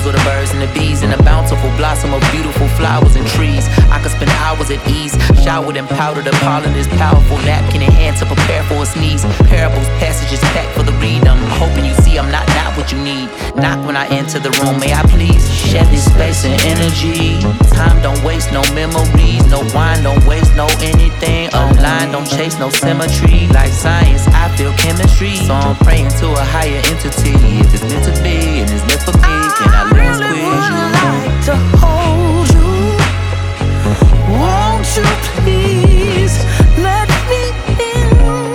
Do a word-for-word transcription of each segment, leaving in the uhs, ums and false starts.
for the birds and the bees, and a bountiful blossom of beautiful flowers and trees. I could spend hours at ease, showered in powder. The pollen is powerful, napkin in hand to prepare for a sneeze. Parables, passages packed for the read. I'm hoping you see I'm not not what you need. Knock when I enter the room, may I please share this space and energy. Time don't waste, no memories, no wine, don't waste no anything. Online, don't chase no symmetry. Like science, I feel chemistry. So I'm praying to a higher entity. If it's meant to be and it's meant for me, can I learn squeeze you? I really would like to hold you. Won't you please let me in?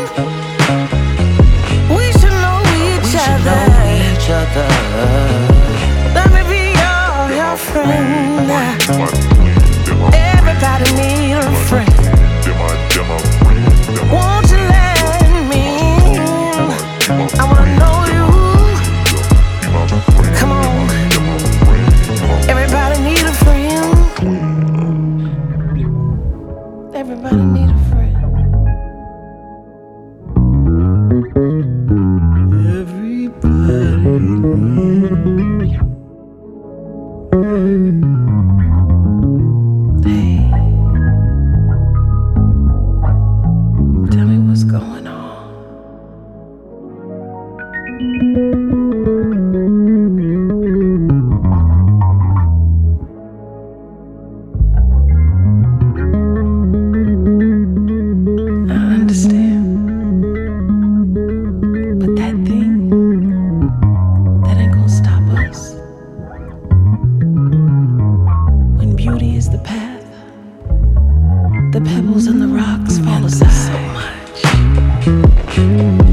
We should know each We should other. know each other. Let me be your, your friend. Everybody need a friend. Won't you let me in? I wanna know you. Come on. Everybody need a friend. Everybody need a friend. Everybody need. Hey, tell me what's going on. I understand, but that thing, that ain't gonna stop us. When beauty is the path, the pebbles and the rocks fall aside so much.